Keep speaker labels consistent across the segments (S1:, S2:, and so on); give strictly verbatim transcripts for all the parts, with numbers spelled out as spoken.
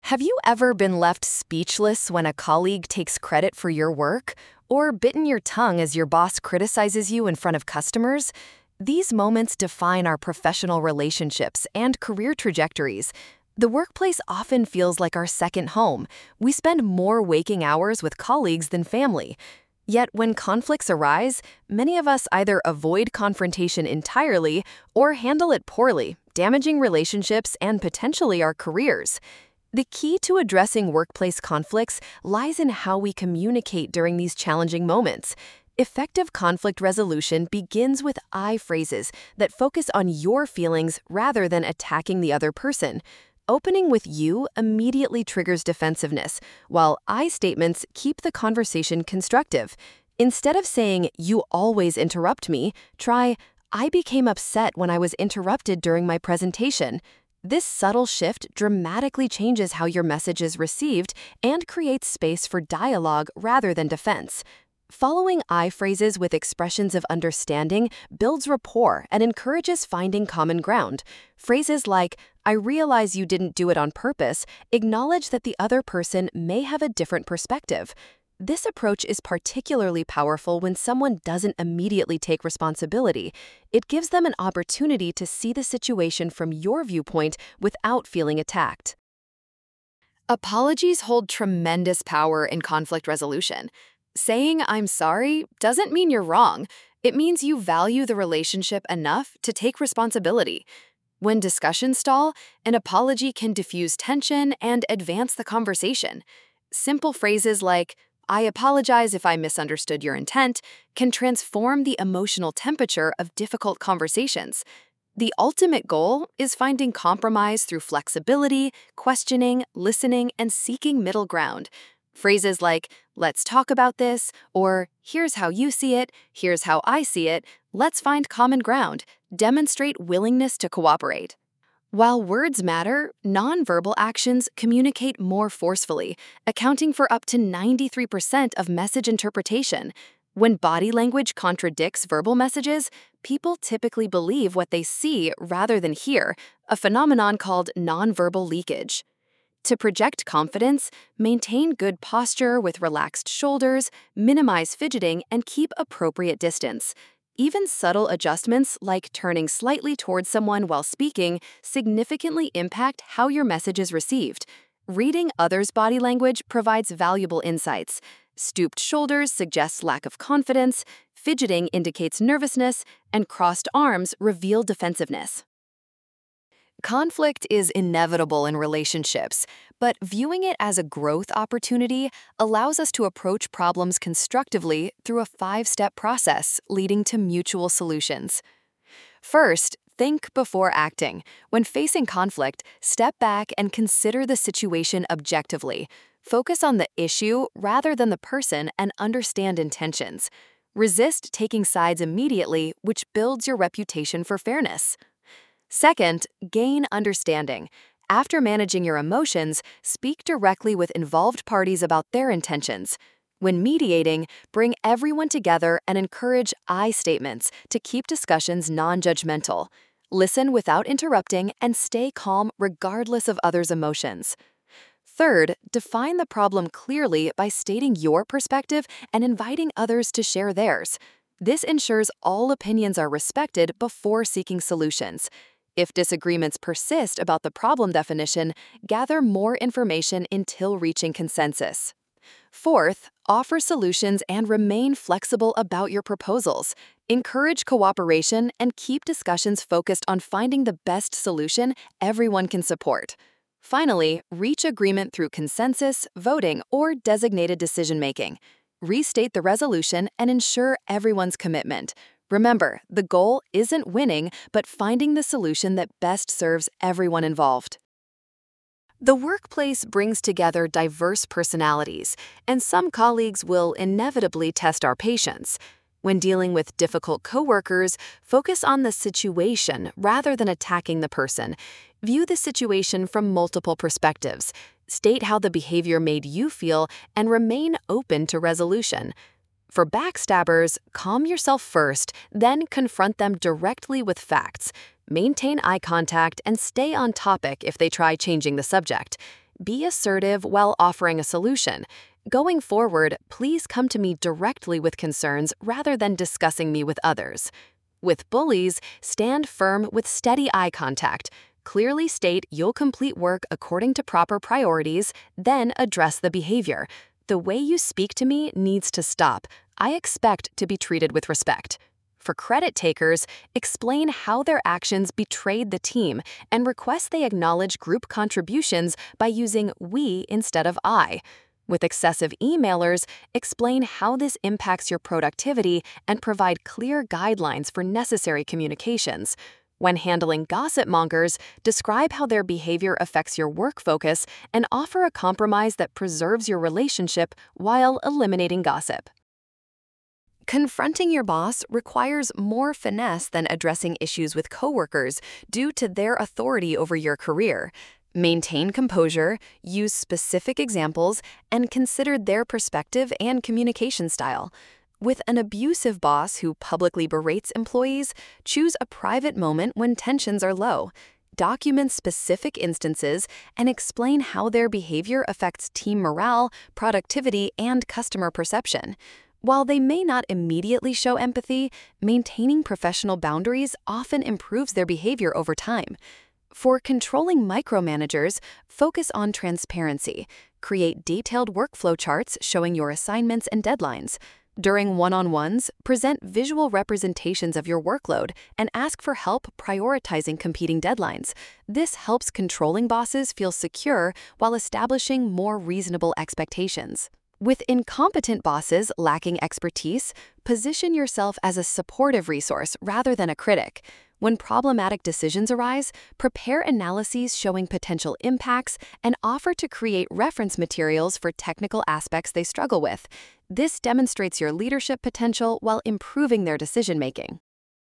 S1: Have you ever been left speechless when a colleague takes credit for your work? Or bitten your tongue as your boss criticizes you in front of customers? These moments define our professional relationships and career trajectories. The workplace often feels like our second home. We spend more waking hours with colleagues than family. Yet when conflicts arise, many of us either avoid confrontation entirely or handle it poorly, damaging relationships and potentially our careers. The key to addressing workplace conflicts lies in how we communicate during these challenging moments. Effective conflict resolution begins with I phrases that focus on your feelings rather than attacking the other person. Opening with you immediately triggers defensiveness, while I statements keep the conversation constructive. Instead of saying, "You always interrupt me," try, "I became upset when I was interrupted during my presentation." This subtle shift dramatically changes how your message is received and creates space for dialogue rather than defense. Following I phrases with expressions of understanding builds rapport and encourages finding common ground. Phrases like, "I realize you didn't do it on purpose," acknowledge that the other person may have a different perspective. This approach is particularly powerful when someone doesn't immediately take responsibility. It gives them an opportunity to see the situation from your viewpoint without feeling attacked. Apologies hold tremendous power in conflict resolution. Saying "I'm sorry" doesn't mean you're wrong. It means you value the relationship enough to take responsibility. When discussions stall, an apology can diffuse tension and advance the conversation. Simple phrases like, "I apologize if I misunderstood your intent," can transform the emotional temperature of difficult conversations. The ultimate goal is finding compromise through flexibility, questioning, listening, and seeking middle ground. Phrases like, "Let's talk about this," or "Here's how you see it, here's how I see it, let's find common ground," demonstrate willingness to cooperate. While words matter, nonverbal actions communicate more forcefully, accounting for up to ninety-three percent of message interpretation. When body language contradicts verbal messages, people typically believe what they see rather than hear, a phenomenon called nonverbal leakage. To project confidence, maintain good posture with relaxed shoulders, minimize fidgeting, and keep appropriate distance. Even subtle adjustments like turning slightly towards someone while speaking significantly impact how your message is received. Reading others' body language provides valuable insights. Stooped shoulders suggest lack of confidence, fidgeting indicates nervousness, and crossed arms reveal defensiveness. Conflict is inevitable in relationships, but viewing it as a growth opportunity allows us to approach problems constructively through a five-step process leading to mutual solutions. First, think before acting. When facing conflict, step back and consider the situation objectively. Focus on the issue rather than the person and understand intentions. Resist taking sides immediately, which builds your reputation for fairness. Second, gain understanding. After managing your emotions, speak directly with involved parties about their intentions. When mediating, bring everyone together and encourage I statements to keep discussions non-judgmental. Listen without interrupting and stay calm regardless of others' emotions. Third, define the problem clearly by stating your perspective and inviting others to share theirs. This ensures all opinions are respected before seeking solutions. If disagreements persist about the problem definition, gather more information until reaching consensus. Fourth, offer solutions and remain flexible about your proposals. Encourage cooperation and keep discussions focused on finding the best solution everyone can support. Finally, reach agreement through consensus, voting, or designated decision-making. Restate the resolution and ensure everyone's commitment. Remember, the goal isn't winning, but finding the solution that best serves everyone involved. The workplace brings together diverse personalities, and some colleagues will inevitably test our patience. When dealing with difficult coworkers, focus on the situation rather than attacking the person. View the situation from multiple perspectives. State how the behavior made you feel and remain open to resolution. For backstabbers, calm yourself first, then confront them directly with facts. Maintain eye contact and stay on topic if they try changing the subject. Be assertive while offering a solution. Going forward, please come to me directly with concerns rather than discussing me with others. With bullies, stand firm with steady eye contact. Clearly state you'll complete work according to proper priorities, then address the behavior. The way you speak to me needs to stop. I expect to be treated with respect. For credit takers, explain how their actions betrayed the team and request they acknowledge group contributions by using we instead of I. With excessive emailers, explain how this impacts your productivity and provide clear guidelines for necessary communications. When handling gossip mongers, describe how their behavior affects your work focus and offer a compromise that preserves your relationship while eliminating gossip. Confronting your boss requires more finesse than addressing issues with coworkers due to their authority over your career. Maintain composure, use specific examples, and consider their perspective and communication style. With an abusive boss who publicly berates employees, choose a private moment when tensions are low. Document specific instances and explain how their behavior affects team morale, productivity, and customer perception. While they may not immediately show empathy, maintaining professional boundaries often improves their behavior over time. For controlling micromanagers, focus on transparency. Create detailed workflow charts showing your assignments and deadlines. During one-on-ones, present visual representations of your workload and ask for help prioritizing competing deadlines. This helps controlling bosses feel secure while establishing more reasonable expectations. With incompetent bosses lacking expertise, position yourself as a supportive resource rather than a critic. When problematic decisions arise, prepare analyses showing potential impacts and offer to create reference materials for technical aspects they struggle with. This demonstrates your leadership potential while improving their decision-making.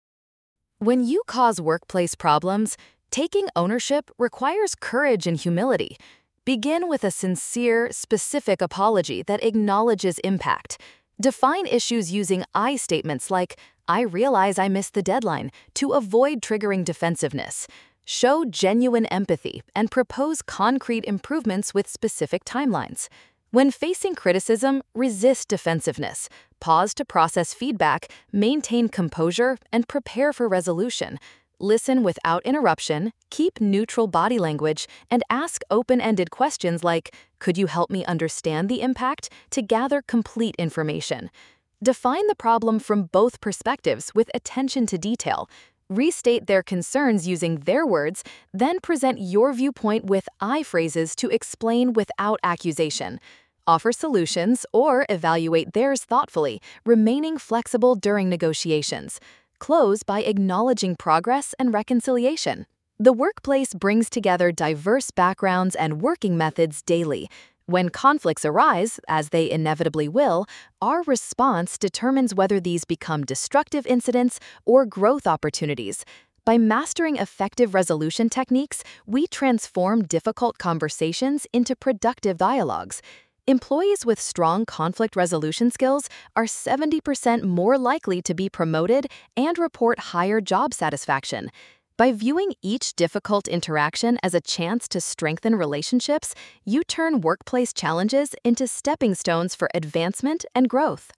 S1: When you cause workplace problems, taking ownership requires courage and humility. Begin with a sincere, specific apology that acknowledges impact. Define issues using I statements like, I realize I missed the deadline, to avoid triggering defensiveness. Show genuine empathy and propose concrete improvements with specific timelines. When facing criticism, resist defensiveness. Pause to process feedback, maintain composure, and prepare for resolution. Listen without interruption, keep neutral body language, and ask open-ended questions like, could you help me understand the impact, to gather complete information. Define the problem from both perspectives with attention to detail. Restate their concerns using their words, then present your viewpoint with I phrases to explain without accusation. Offer solutions or evaluate theirs thoughtfully, remaining flexible during negotiations. Close by acknowledging progress and reconciliation. The workplace brings together diverse backgrounds and working methods daily. When conflicts arise, as they inevitably will, our response determines whether these become destructive incidents or growth opportunities. By mastering effective resolution techniques, we transform difficult conversations into productive dialogues. Employees with strong conflict resolution skills are seventy percent more likely to be promoted and report higher job satisfaction. By viewing each difficult interaction as a chance to strengthen relationships, you turn workplace challenges into stepping stones for advancement and growth.